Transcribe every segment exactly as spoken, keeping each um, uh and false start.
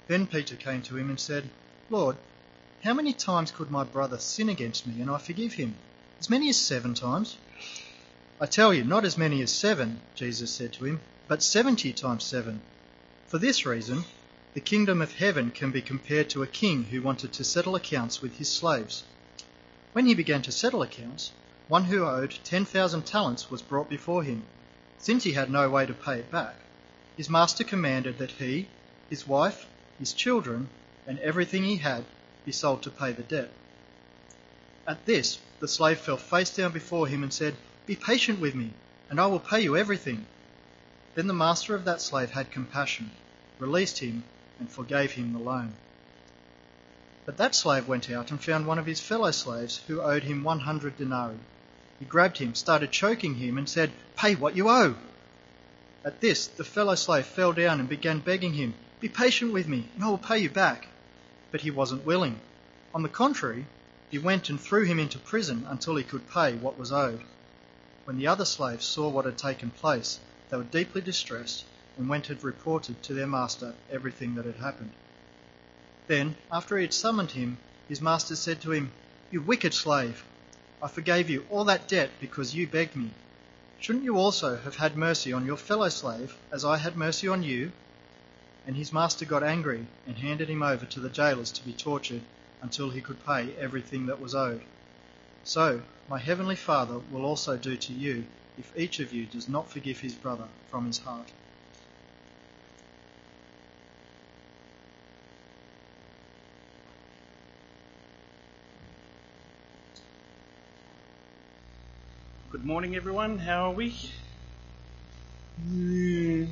Then Peter came to him and said, "Lord, how many times could my brother sin against me and I forgive him? As many as seven times?" "I tell you, not as many as seven," Jesus said to him, "but seventy times seven. For this reason, the kingdom of heaven can be compared to a king who wanted to settle accounts with his slaves. When he began to settle accounts, one who owed ten thousand talents was brought before him. Since he had no way to pay it back, his master commanded that he, his wife, his children, and everything he had be sold to pay the debt. At this, the slave fell face down before him and said, 'Be patient with me, and I will pay you everything.' Then the master of that slave had compassion, released him, and forgave him the loan. But that slave went out and found one of his fellow slaves who owed him one hundred denarii. He grabbed him, started choking him, and said, 'Pay what you owe.' At this, the fellow slave fell down and began begging him, 'Be patient with me, and I will pay you back.' But he wasn't willing. On the contrary, he went and threw him into prison until he could pay what was owed. When the other slaves saw what had taken place, they were deeply distressed and went and reported to their master everything that had happened. Then, after he had summoned him, his master said to him, 'You wicked slave, I forgave you all that debt because you begged me. Shouldn't you also have had mercy on your fellow slave as I had mercy on you?' And his master got angry and handed him over to the jailers to be tortured until he could pay everything that was owed. So my heavenly Father will also do to you if each of you does not forgive his brother from his heart." Good morning, everyone. How are we? Mm.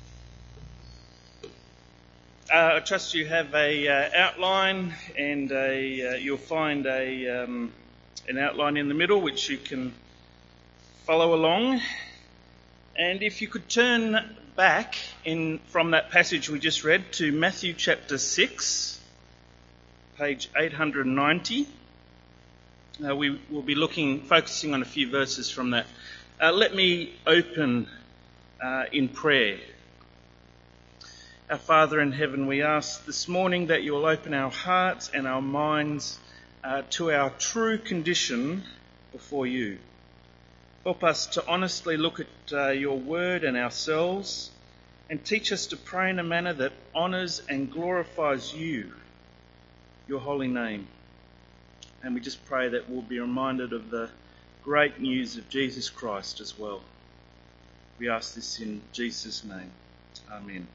Uh, I trust you have a uh, outline, and a, uh, you'll find a um, an outline in the middle which you can follow along. And if you could turn back in from that passage we just read to Matthew chapter six, page eight hundred ninety. Uh, we will be looking, focusing on a few verses from that. Uh, let me open uh, in prayer. Our Father in heaven, we ask this morning that you will open our hearts and our minds uh, to our true condition before you. Help us to honestly look at uh, your word and ourselves, and teach us to pray in a manner that honours and glorifies you, your holy name. And we just pray that we'll be reminded of the great news of Jesus Christ as well. We ask this in Jesus' name. Amen.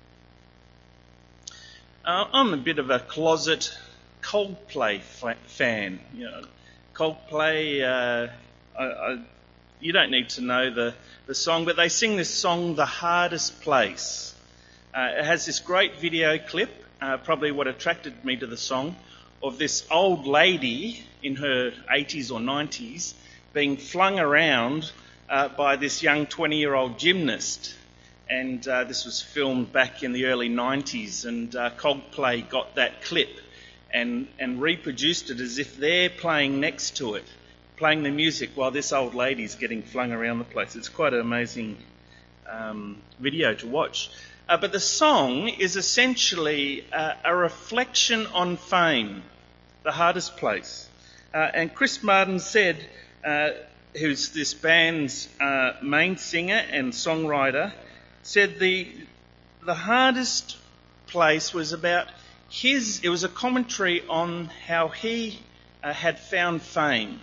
Uh, I'm a bit of a closet Coldplay fa- fan. You know, Coldplay, uh, I, I, you don't need to know the, the song, but they sing this song, The Hardest Place. Uh, it has this great video clip, uh, probably what attracted me to the song, of this old lady in her eighties or nineties being flung around uh, by this young twenty-year-old gymnast. And uh, this was filmed back in the early nineties, and uh, Coldplay got that clip and, and reproduced it as if they're playing next to it, playing the music while this old lady's getting flung around the place. It's quite an amazing um, video to watch. Uh, but the song is essentially uh, a reflection on fame, the hardest place. Uh, and Chris Martin said, uh, who's this band's uh, main singer and songwriter, said the the hardest place was about his, it was a commentary on how he uh, had found fame.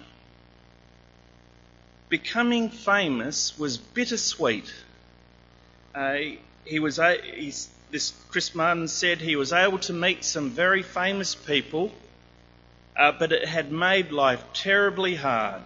Becoming famous was bittersweet. Uh, he was, a, he's, this Chris Martin said he was able to meet some very famous people, uh, but it had made life terribly hard.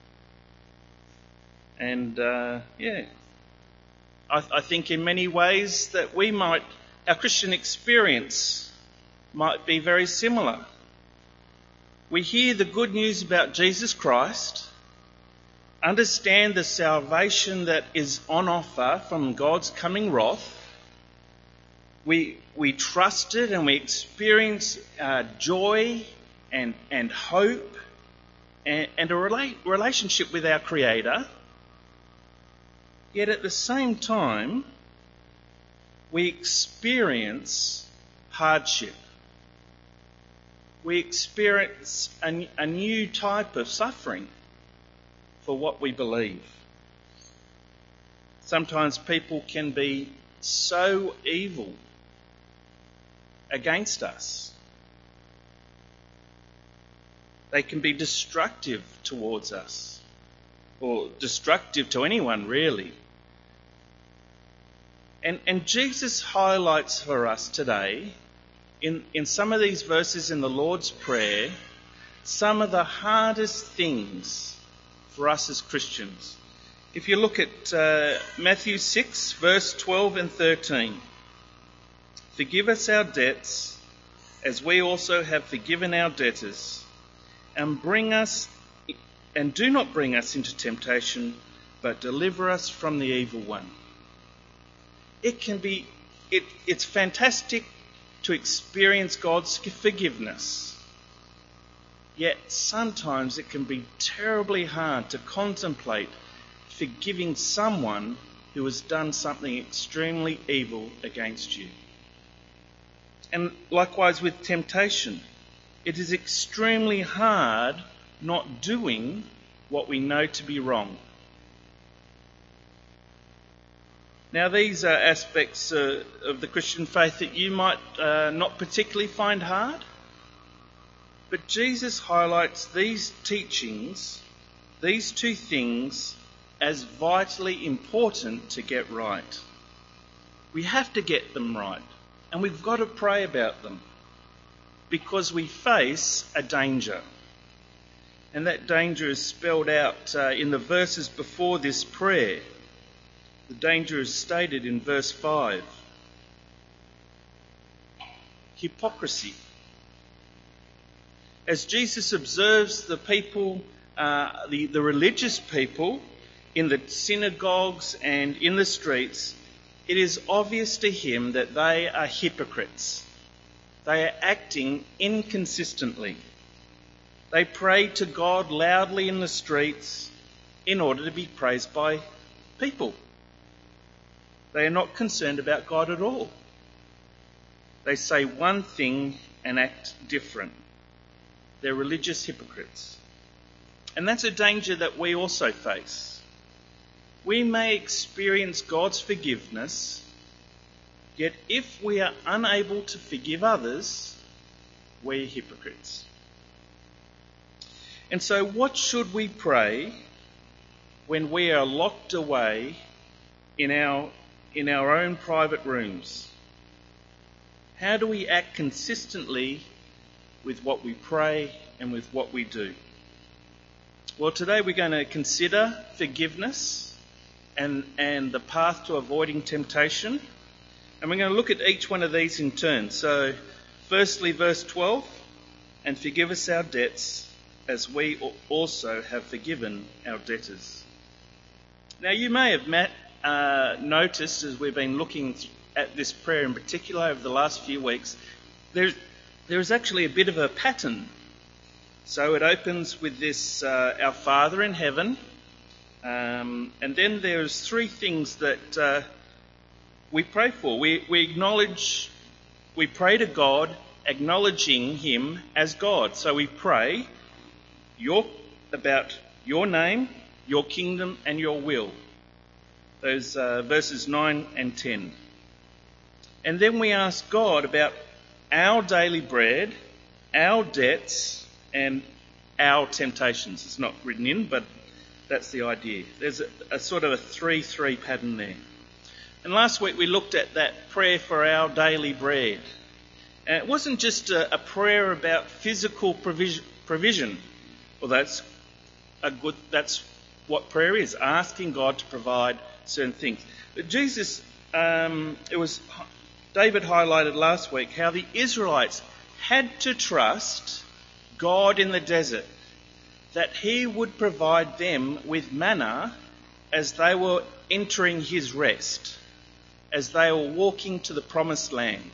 And uh, yeah, I, I think in many ways that we might, our Christian experience might be very similar. We hear the good news about Jesus Christ, understand the salvation that is on offer from God's coming wrath. We we trust it and we experience uh, joy and and hope and, and a rela- relationship with our Creator. Yet at the same time, we experience hardship. we experience a, a new type of suffering for what we believe. Sometimes people can be so evil against us. They can be destructive towards us, or destructive to anyone, really. And, and Jesus highlights for us today, in, in some of these verses in the Lord's Prayer, some of the hardest things for us as Christians. If you look at uh, Matthew six, verse twelve and thirteen. Forgive us our debts, as we also have forgiven our debtors, and bring us, and do not bring us into temptation, but deliver us from the evil one. It can be, it, it's fantastic to experience God's forgiveness. Yet sometimes it can be terribly hard to contemplate forgiving someone who has done something extremely evil against you. And likewise with temptation, it is extremely hard not doing what we know to be wrong. Now, these are aspects uh, of the Christian faith that you might uh, not particularly find hard, but Jesus highlights these teachings, these two things, as vitally important to get right. We have to get them right, and we've got to pray about them, because we face a danger. And that danger is spelled out uh, in the verses before this prayer. The danger is stated in verse five. Hypocrisy. As Jesus observes the people, uh, the, the religious people in the synagogues and in the streets, it is obvious to him that they are hypocrites. They are acting inconsistently. They pray to God loudly in the streets in order to be praised by people. They are not concerned about God at all. They say one thing and act different. They're religious hypocrites. And that's a danger that we also face. We may experience God's forgiveness, yet if we are unable to forgive others, we're hypocrites. And so what should we pray when we are locked away in our in our own private rooms? How do we act consistently with what we pray and with what we do? Well, today we're going to consider forgiveness and, and the path to avoiding temptation. And we're going to look at each one of these in turn. So, firstly, verse twelve, and forgive us our debts as we also have forgiven our debtors. Now, you may have met Uh, noticed as we've been looking at this prayer in particular over the last few weeks, there's, there's actually a bit of a pattern. So it opens with this, uh, our Father in heaven, um, and then there's three things that uh, we pray for. We, we acknowledge, we pray to God, acknowledging him as God. So we pray your, about your name, your kingdom, and your will. Those uh, verses nine and ten. And then we ask God about our daily bread, our debts, and our temptations. It's not written in, but that's the idea. There's a, a sort of a three three pattern there. And last week we looked at that prayer for our daily bread. And it wasn't just a, a prayer about physical provision, provision. Well, that's a good, that's what prayer is, asking God to provide certain things. But Jesus, um, it was David highlighted last week how the Israelites had to trust God in the desert, that he would provide them with manna as they were entering his rest, as they were walking to the promised land.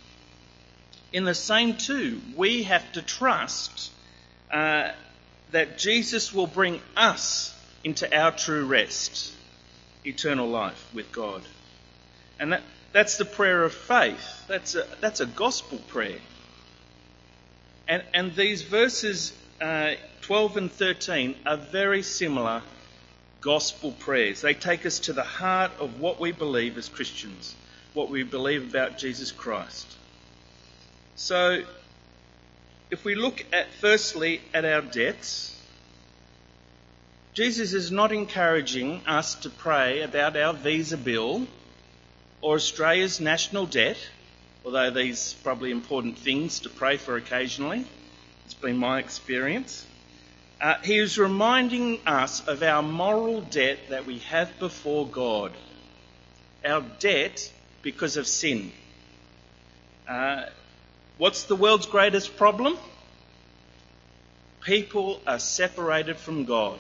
In the same too, we have to trust uh, that Jesus will bring us into our true rest, eternal life with God. And that, that's the prayer of faith. That's a, that's a gospel prayer. And, and these verses uh, twelve and thirteen are very similar gospel prayers. They take us to the heart of what we believe as Christians, what we believe about Jesus Christ. So, if we look at firstly at our debts, Jesus is not encouraging us to pray about our visa bill or Australia's national debt, although these are probably important things to pray for occasionally. It's been my experience. Uh, he is reminding us of our moral debt that we have before God. Our debt because of sin. Uh, what's the world's greatest problem? People are separated from God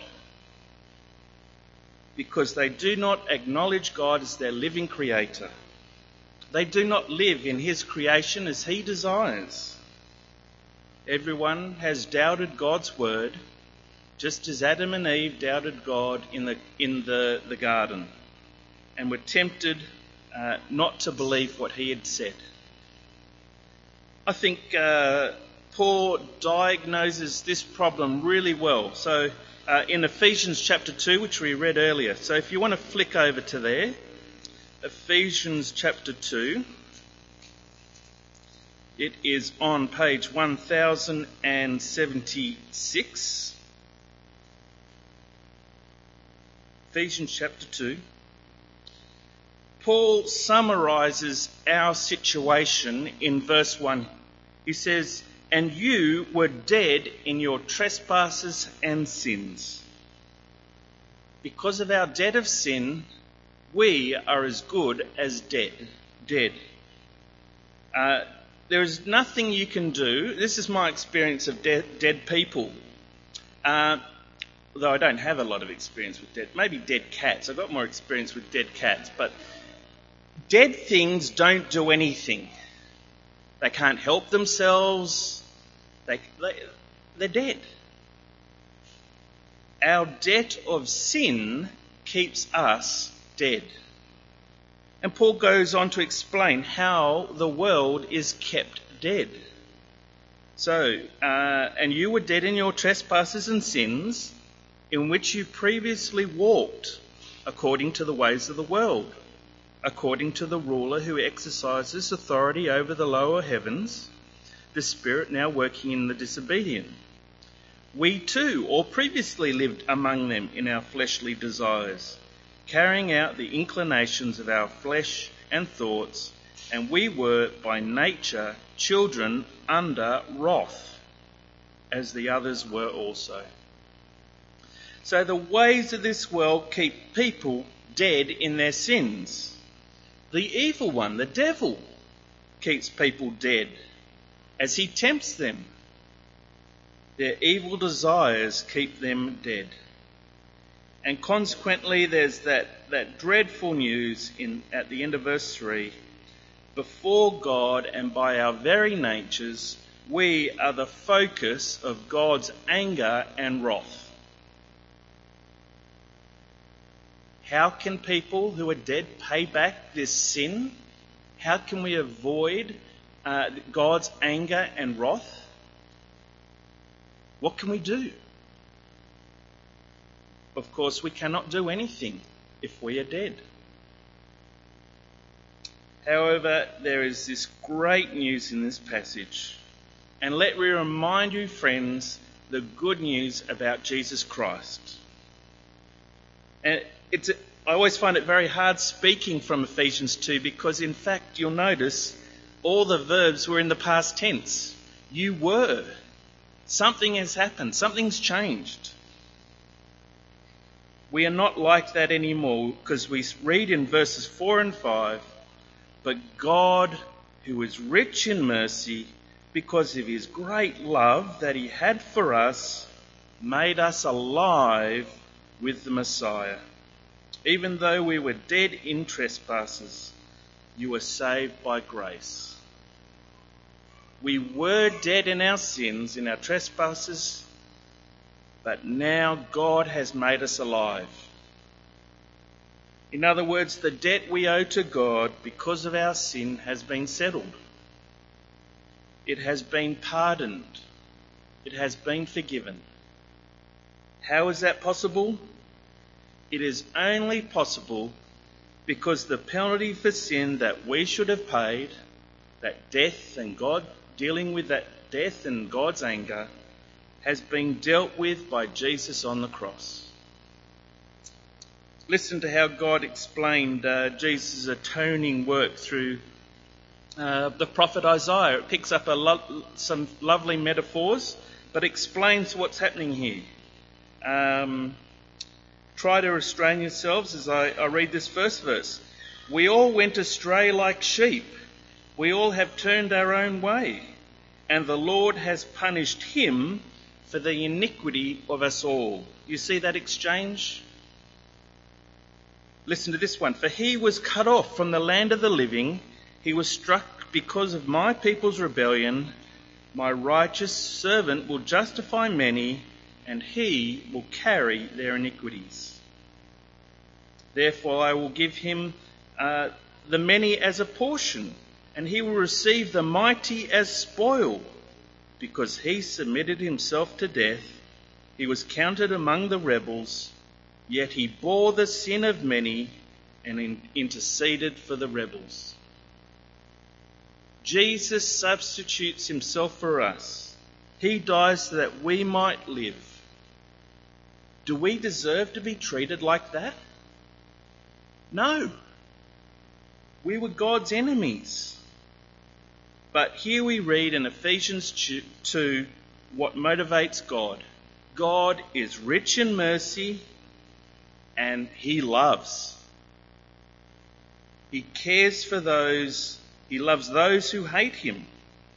because they do not acknowledge God as their living creator. They do not live in his creation as he desires. Everyone has doubted God's word, just as Adam and Eve doubted God in the in the, the garden and were tempted uh, not to believe what he had said. I think uh, Paul diagnoses this problem really well. So uh, in Ephesians chapter two, which we read earlier. So if you want to flick over to there, Ephesians chapter two. It is on page one thousand seventy-six. Ephesians chapter two. Paul summarises our situation in verse one. He says, "And you were dead in your trespasses and sins." Because of our debt of sin, we are as good as dead. Dead. Uh, there is nothing you can do. This is my experience of de- dead people. Uh, although I don't have a lot of experience with dead, maybe dead cats. I've got more experience with dead cats. But dead things don't do anything. They can't help themselves. They, they, they're dead. Our debt of sin keeps us dead. And Paul goes on to explain how the world is kept dead. So, uh, and you were dead in your trespasses and sins, in which you previously walked according to the ways of the world, according to the ruler who exercises authority over the lower heavens, the spirit now working in the disobedient. We too all previously lived among them in our fleshly desires, carrying out the inclinations of our flesh and thoughts, and we were by nature children under wrath, as the others were also. So the ways of this world keep people dead in their sins. The evil one, the devil, keeps people dead as he tempts them. Their evil desires keep them dead. And consequently, there's that, that dreadful news in at the end of verse three. Before God and by our very natures, we are the focus of God's anger and wrath. How can people who are dead pay back this sin? How can we avoid uh, God's anger and wrath? What can we do? Of course, we cannot do anything if we are dead. However, there is this great news in this passage. And let me remind you, friends, the good news about Jesus Christ. And it's, I always find it very hard speaking from Ephesians two because, in fact, you'll notice all the verbs were in the past tense. You were. Something has happened. Something's changed. We are not like that anymore because we read in verses four and five, but God, who is rich in mercy, because of his great love that he had for us, made us alive with the Messiah. Even though we were dead in trespasses, you were saved by grace. We were dead in our sins, in our trespasses, but now God has made us alive. In other words, the debt we owe to God because of our sin has been settled. It has been pardoned. it has been forgiven. How is that possible? It is only possible because the penalty for sin that we should have paid, that death and God dealing with that death and God's anger, has been dealt with by Jesus on the cross. Listen to how God explained uh, Jesus' atoning work through uh, the prophet Isaiah. It picks up a lo- some lovely metaphors, but explains what's happening here. Um, try to restrain yourselves as I, I read this first verse. We all went astray like sheep. We all have turned our own way, and the Lord has punished him for the iniquity of us all. You see that exchange? Listen to this one. For he was cut off from the land of the living. He was struck because of my people's rebellion. My righteous servant will justify many, and he will carry their iniquities. Therefore I will give him uh, the many as a portion, and he will receive the mighty as spoil. Because he submitted himself to death, he was counted among the rebels, yet he bore the sin of many and in- interceded for the rebels. Jesus substitutes himself for us. He dies so that we might live. Do we deserve to be treated like that? No. We were God's enemies. But here we read in Ephesians two what motivates God. God is rich in mercy and he loves. He cares for those, he loves those who hate him.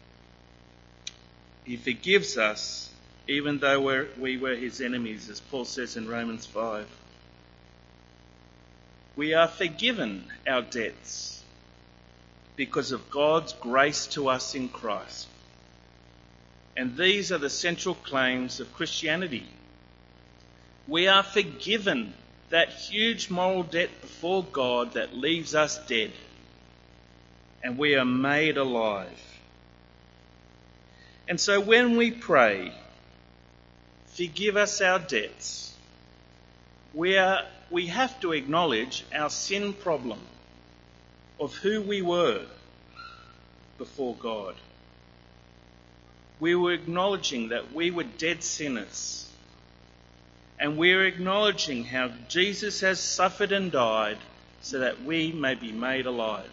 He forgives us even though we're, we were his enemies, as Paul says in Romans five. We are forgiven our debts because of God's grace to us in Christ. And these are the central claims of Christianity. We are forgiven that huge moral debt before God that leaves us dead. And we are made alive. And so when we pray, forgive us our debts, we are, we have to acknowledge our sin problem of who we were before God. We were acknowledging that we were dead sinners. And we're acknowledging how Jesus has suffered and died so that we may be made alive.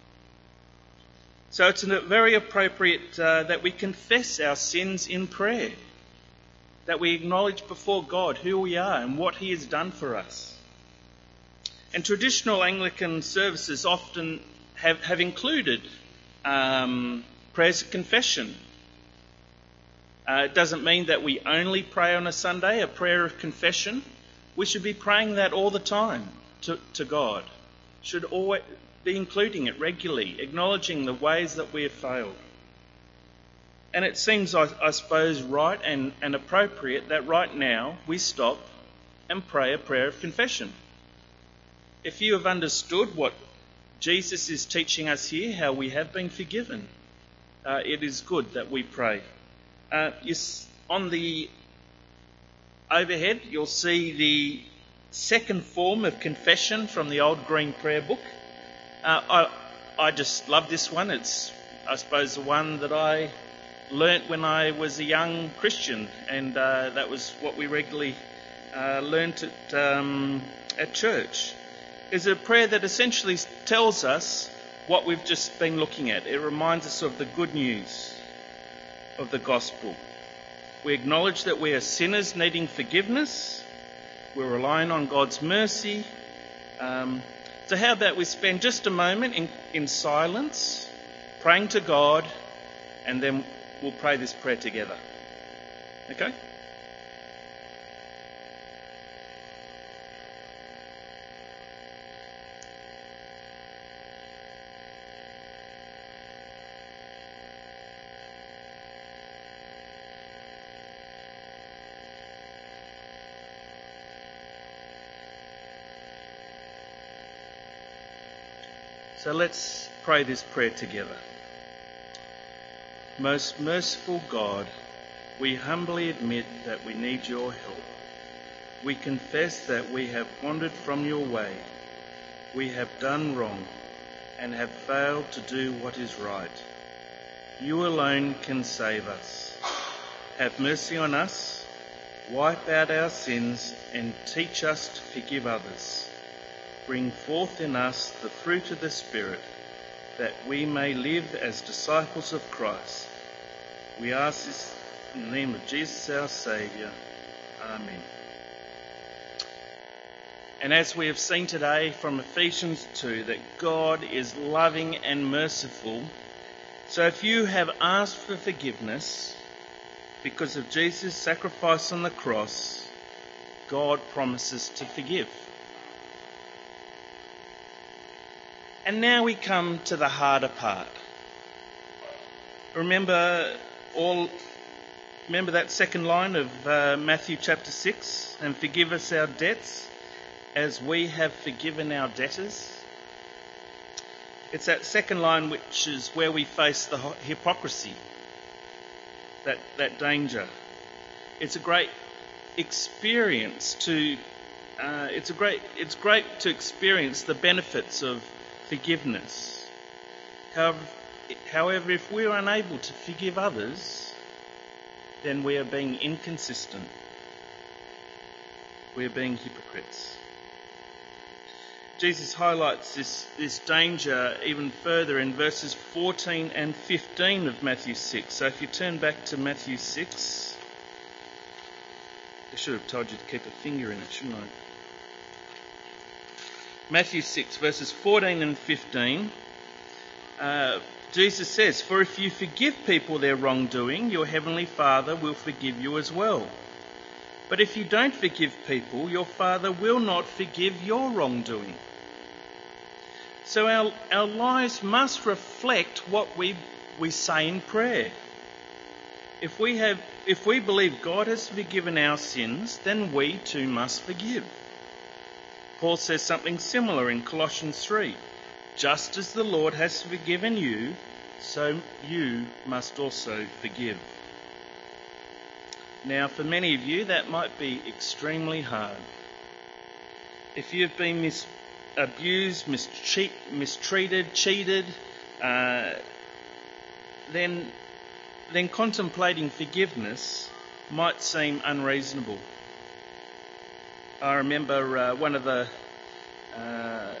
So it's very appropriate uh, that we confess our sins in prayer, that we acknowledge before God who we are and what he has done for us. And traditional Anglican services often have, have included um, prayers of confession. Uh, it doesn't mean that we only pray on a Sunday, a prayer of confession. We should be praying that all the time to, to God. Should always be including it regularly, acknowledging the ways that we have failed. And it seems, I, I suppose, right and, and appropriate that right now we stop and pray a prayer of confession. If you have understood what Jesus is teaching us here, how we have been forgiven, uh, it is good that we pray. Uh, you, on the overhead, you'll see the second form of confession from the old green prayer book. Uh, I, I just love this one. It's, I suppose, the one that I learnt when I was a young Christian, and uh, that was what we regularly uh, learnt at, um, at church. Is a prayer that essentially tells us what we've just been looking at. It reminds us of the good news of the gospel. We acknowledge that we are sinners needing forgiveness. We're relying on God's mercy. Um, so how about we spend just a moment in, in silence, praying to God, and then we'll pray this prayer together. Okay? So let's pray this prayer together. Most merciful God, we humbly admit that we need your help. We confess that we have wandered from your way. We have done wrong and have failed to do what is right. You alone can save us. Have mercy on us, wipe out our sins, and teach us to forgive others. Bring forth in us the fruit of the Spirit, that we may live as disciples of Christ. We ask this in the name of Jesus our Saviour. Amen. And as we have seen today from Ephesians two, that God is loving and merciful. So if you have asked for forgiveness because of Jesus' sacrifice on the cross, God promises to forgive. And now we come to the harder part. Remember all. Remember that second line of uh, Matthew chapter six, and forgive us our debts as we have forgiven our debtors. It's that second line which is where we face the hypocrisy, that, that danger. It's a great experience to, uh, it's a great, it's great to experience the benefits of forgiveness. However, however, if we're unable to forgive others, then we are being inconsistent. We are being hypocrites. Jesus highlights this, this danger even further in verses fourteen and fifteen of Matthew six. So if you turn back to Matthew six, I should have told you to keep a finger in it, shouldn't I? Matthew six, verses fourteen and fifteen. Uh, Jesus says, "For if you forgive people their wrongdoing, your heavenly Father will forgive you as well. But if you don't forgive people, your Father will not forgive your wrongdoing." So our, our lives must reflect what we, we say in prayer. If we have, if we believe God has forgiven our sins, then we too must forgive. Paul says something similar in Colossians three. Just as the Lord has forgiven you, so you must also forgive. Now, for many of you, that might be extremely hard. If you've been mis- abused, mistreat- mistreated, cheated, uh, then, then contemplating forgiveness might seem unreasonable. I remember uh, one of the... Uh,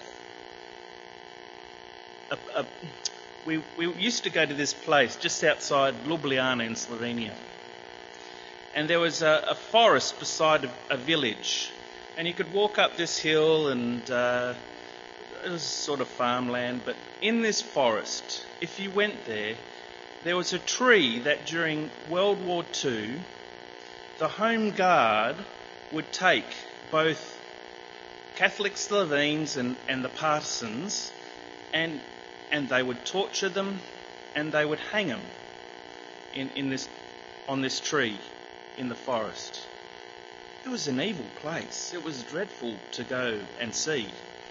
a, a, we, we used to go to this place just outside Ljubljana in Slovenia. And there was a, a forest beside a, a village. And you could walk up this hill and uh, it was sort of farmland. But in this forest, if you went there, there was a tree that during World War Two, the Home Guard would take both Catholic Slovenes and, and the partisans, and and they would torture them and they would hang them in, in this on this tree in the forest. It was an evil place. It was dreadful to go and see.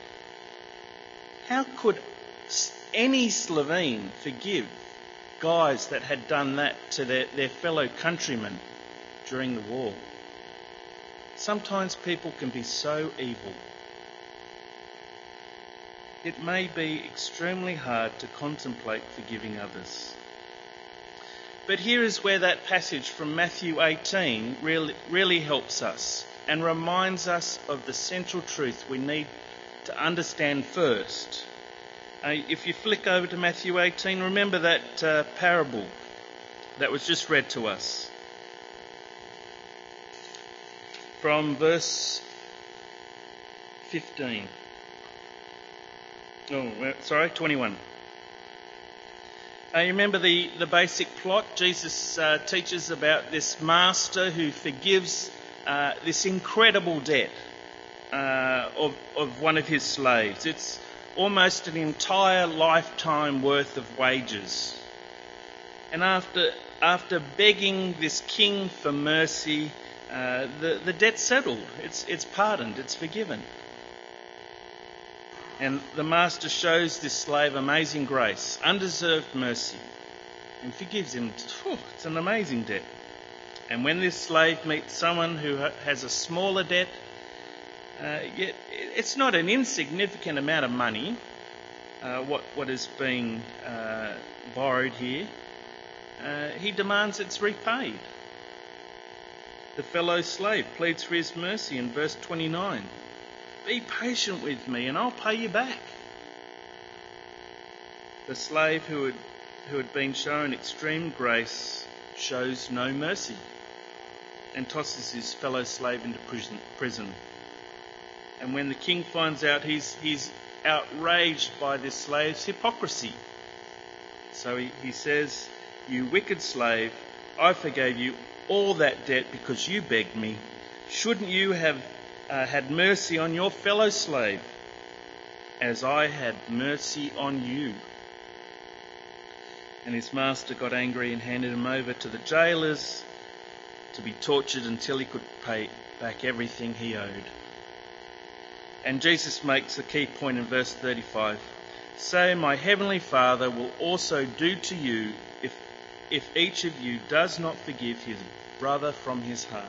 How could any Slovene forgive guys that had done that to their, their fellow countrymen during the war? Sometimes people can be so evil. It may be extremely hard to contemplate forgiving others. But here is where that passage from Matthew eighteen really, really helps us and reminds us of the central truth we need to understand first. Uh, if you flick over to Matthew eighteen, remember that uh, parable that was just read to us. From verse fifteen. Oh, sorry, twenty-one. Uh, you remember the, the basic plot? Jesus uh, teaches about this master who forgives uh, this incredible debt uh, of, of one of his slaves. It's almost an entire lifetime worth of wages. And after after begging this king for mercy, uh, the, the debt's settled. It's, it's pardoned. It's forgiven. And the master shows this slave amazing grace, undeserved mercy, and forgives him. Oh, it's an amazing debt. And when this slave meets someone who has a smaller debt, uh, yet it's not an insignificant amount of money, uh, what, what is being uh, borrowed here, uh, he demands it's repaid. The fellow slave pleads for his mercy in verse twenty-nine. Be patient with me and I'll pay you back. The slave who had, who had been shown extreme grace shows no mercy and tosses his fellow slave into prison. prison. And when the king finds out, he's, he's outraged by this slave's hypocrisy. So he, he says, you wicked slave, I forgave you all that debt because you begged me. Shouldn't you have uh, had mercy on your fellow slave as I had mercy on you? And his master got angry and handed him over to the jailers to be tortured until he could pay back everything he owed. And Jesus makes a key point in verse thirty-five. So my heavenly Father will also do to you if, if each of you does not forgive his brother from his heart.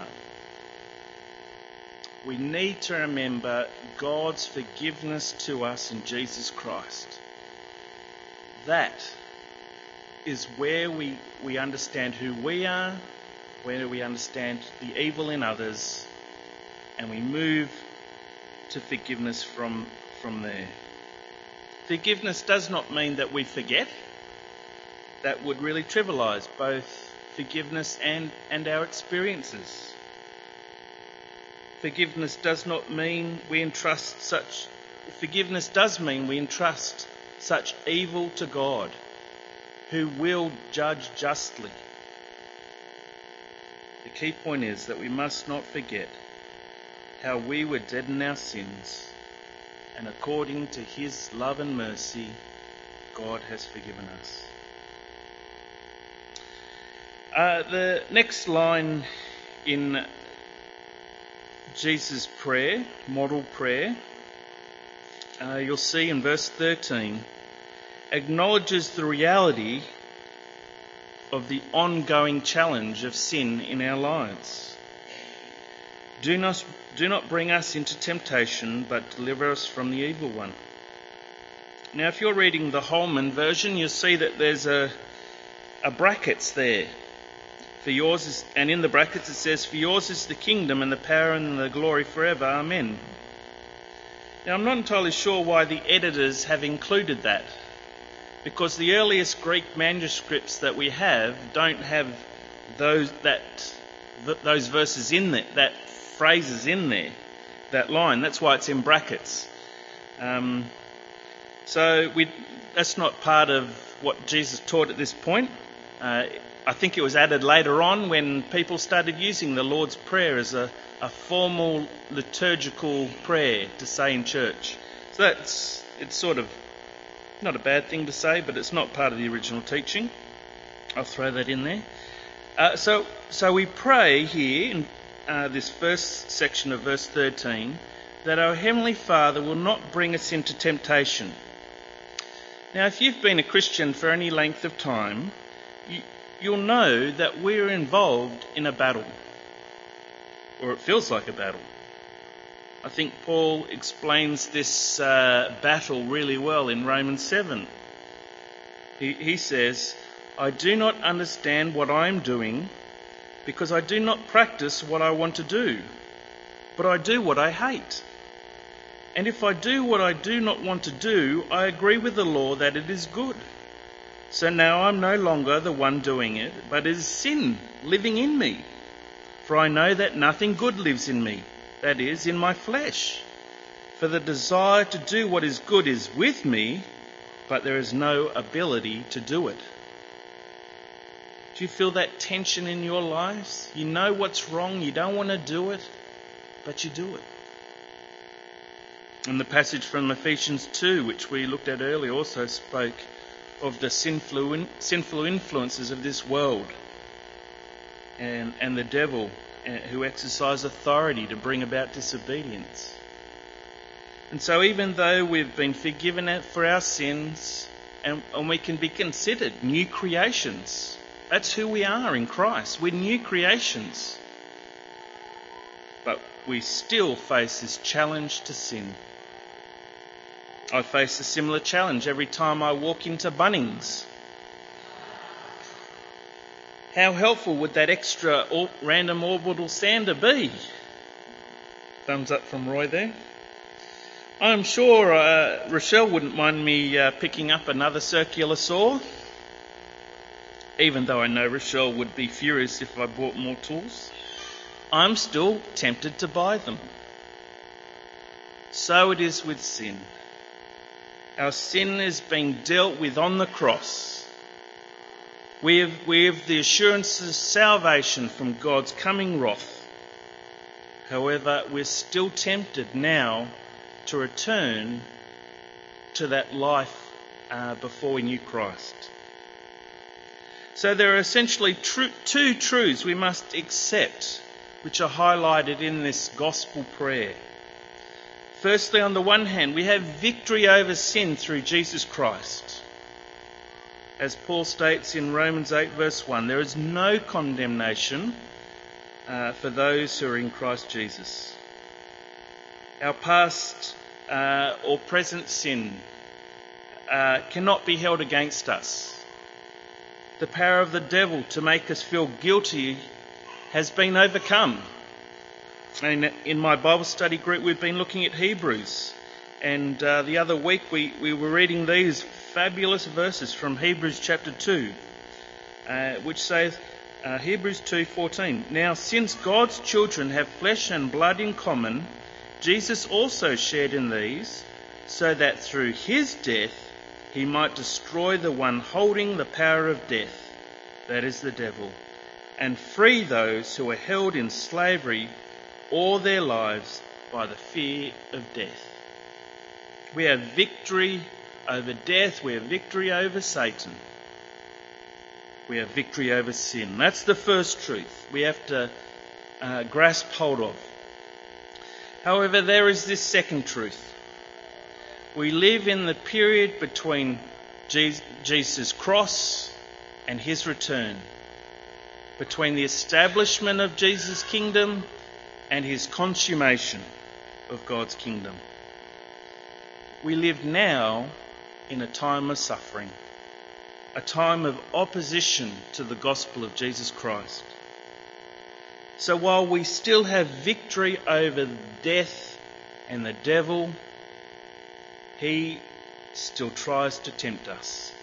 We need to remember God's forgiveness to us in Jesus Christ. That is where we, we understand who we are, where we understand the evil in others, and we move to forgiveness from, from there. Forgiveness does not mean that we forget. That would really trivialise both forgiveness and, and our experiences. Forgiveness does not mean we entrust such... Forgiveness does mean we entrust such evil to God, who will judge justly. The key point is that we must not forget how we were dead in our sins, and according to his love and mercy, God has forgiven us. Uh, the next line in Jesus' prayer, model prayer, uh, you'll see in verse thirteen, acknowledges the reality of the ongoing challenge of sin in our lives. Do not, do not bring us into temptation, but deliver us from the evil one. Now, if you're reading the Holman version, you'll see that there's a, a brackets there. For yours is, and in the brackets it says, for yours is the kingdom and the power and the glory forever. Amen. Now, I'm not entirely sure why the editors have included that, because the earliest Greek manuscripts that we have don't have those that those verses in there, that phrases in there, that line. That's why it's in brackets. Um, so we, that's not part of what Jesus taught at this point. Uh, I think it was added later on when people started using the Lord's Prayer as a, a formal liturgical prayer to say in church. So that's it's sort of not a bad thing to say, but it's not part of the original teaching. I'll throw that in there. Uh, so, so we pray here in uh, this first section of verse thirteen that our Heavenly Father will not bring us into temptation. Now, if you've been a Christian for any length of time, you, you'll know that we're involved in a battle, or it feels like a battle. I think Paul explains this uh, battle really well in Romans seven. He, he says, I do not understand what I am doing because I do not practice what I want to do, but I do what I hate. And if I do what I do not want to do, I agree with the law that it is good. So now I'm no longer the one doing it, but it is sin living in me. For I know that nothing good lives in me, that is, in my flesh. For the desire to do what is good is with me, but there is no ability to do it. Do you feel that tension in your lives? You know what's wrong, you don't want to do it, but you do it. And the passage from Ephesians two, which we looked at earlier, also spoke of the sinful, sinful influences of this world and, and the devil who exercise authority to bring about disobedience. And so even though we've been forgiven for our sins and, and we can be considered new creations That's who we are in Christ. We're new creations. But we still face this challenge to sin. I face a similar challenge every time I walk into Bunnings. How helpful would that extra or- random orbital sander be? Thumbs up from Roy there. I'm sure uh, Rochelle wouldn't mind me uh, picking up another circular saw, even though I know Rochelle would be furious if I bought more tools. I'm still tempted to buy them. So it is with sin. Our sin is being dealt with on the cross. We have, we have the assurance of salvation from God's coming wrath. However, we're still tempted now to return to that life uh, before we knew Christ. So there are essentially tr- two truths we must accept, which are highlighted in this gospel prayer. Firstly, on the one hand, we have victory over sin through Jesus Christ. As Paul states in Romans eight verse one, there is no condemnation uh, for those who are in Christ Jesus. Our past uh, or present sin uh, cannot be held against us. The power of the devil to make us feel guilty has been overcome. And in my Bible study group, we've been looking at Hebrews. And uh, the other week, we, we were reading these fabulous verses from Hebrews chapter two, uh, which says, uh, Hebrews two fourteen, "Now since God's children have flesh and blood in common, Jesus also shared in these, so that through his death he might destroy the one holding the power of death, that is the devil, and free those who are held in slavery all their lives by the fear of death." We have victory over death. We have victory over Satan. We have victory over sin. That's the first truth we have to uh, grasp hold of. However, there is this second truth. We live in the period between Jesus' cross and his return, between the establishment of Jesus' kingdom and his consummation of God's kingdom. We live now in a time of suffering, a time of opposition to the gospel of Jesus Christ. So while we still have victory over death and the devil, he still tries to tempt us.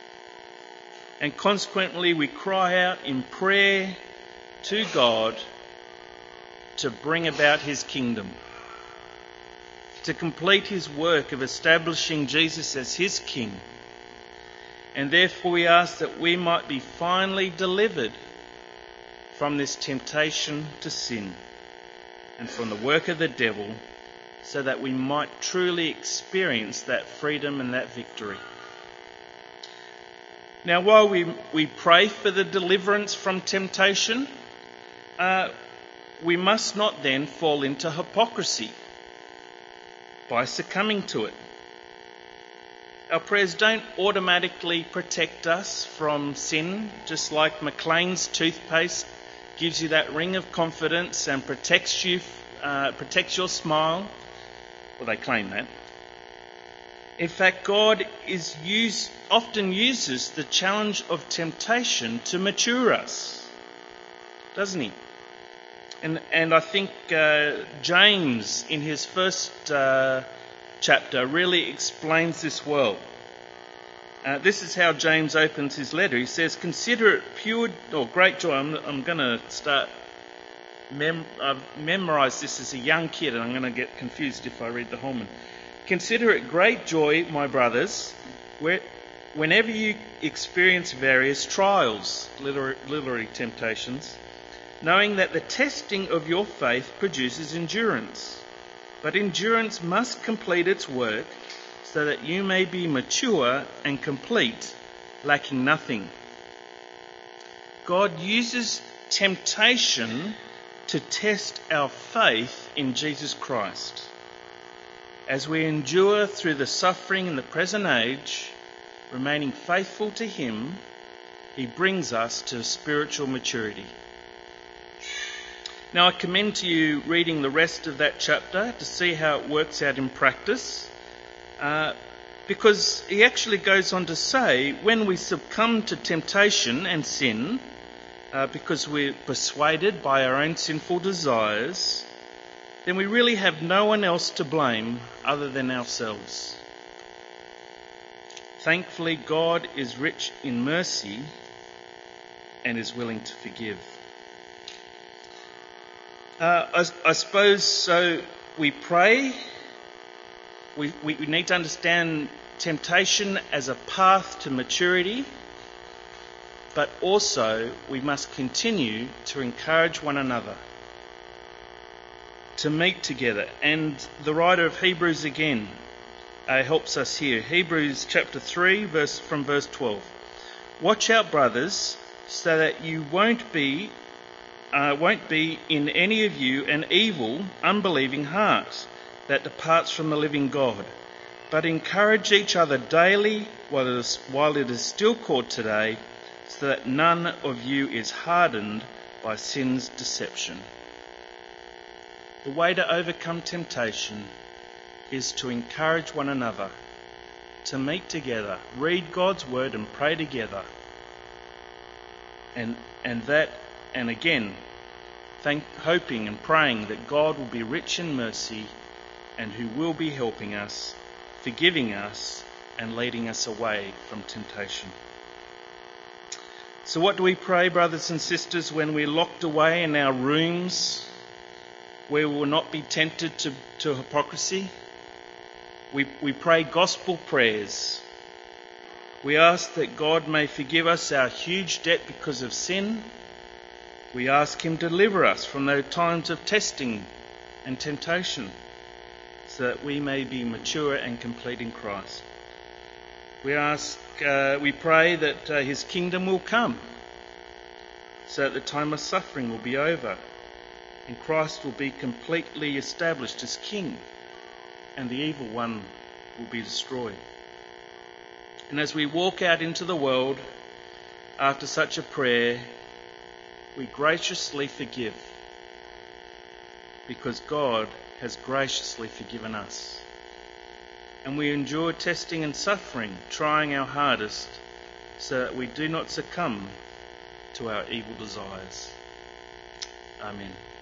And consequently, we cry out in prayer to God to bring about his kingdom, to complete his work of establishing Jesus as his king. And therefore we ask that we might be finally delivered from this temptation to sin and from the work of the devil, so that we might truly experience that freedom and that victory. Now, while we, we pray for the deliverance from temptation, uh, we must not then fall into hypocrisy by succumbing to it. Our prayers don't automatically protect us from sin, just like McLean's toothpaste gives you that ring of confidence and protects you, uh, protects your smile. Well, they claim that. In fact, God is use, often uses the challenge of temptation to mature us, doesn't he? And, and I think uh, James, in his first uh, chapter, really explains this well. Uh, this is how James opens his letter. He says, "Consider it pure or oh, great joy." I'm, I'm going to start. Mem- I've memorised this as a young kid, and I'm going to get confused if I read the whole one. "Consider it great joy, my brothers, where, whenever you experience various trials," literary, literary temptations, "knowing that the testing of your faith produces endurance. But endurance must complete its work, so that you may be mature and complete, lacking nothing." God uses temptation to test our faith in Jesus Christ. As we endure through the suffering in the present age, remaining faithful to him, he brings us to spiritual maturity. Now I commend to you reading the rest of that chapter to see how it works out in practice, uh, because he actually goes on to say when we succumb to temptation and sin, uh, because we're persuaded by our own sinful desires, then we really have no one else to blame other than ourselves. Thankfully, God is rich in mercy and is willing to forgive. Uh, I, I suppose so. We pray. We, we, we need to understand temptation as a path to maturity, but also we must continue to encourage one another, to meet together. And the writer of Hebrews again uh, helps us here. Hebrews chapter three, verse from verse twelve. Watch out, brothers, so that you won't be uh, won't be in any of you an evil, unbelieving heart that departs from the living God, but encourage each other daily while it is, while it is still called today, so that none of you is hardened by sin's deception. The way to overcome temptation is to encourage one another, to meet together, read God's word and pray together. And and that, and again, thank, hoping and praying that God will be rich in mercy and who will be helping us, forgiving us, and leading us away from temptation. So what do we pray, brothers and sisters, when we're locked away in our rooms where we will not be tempted to, to hypocrisy? We, we pray gospel prayers. We ask that God may forgive us our huge debt because of sin. We ask him to deliver us from those times of testing and temptation, so that we may be mature and complete in Christ. We ask, uh, we pray that uh, his kingdom will come, so that the time of suffering will be over, and Christ will be completely established as King, and the evil one will be destroyed. And as we walk out into the world after such a prayer, we graciously forgive, because God has graciously forgiven us. And we endure testing and suffering, trying our hardest, so that we do not succumb to our evil desires. Amen.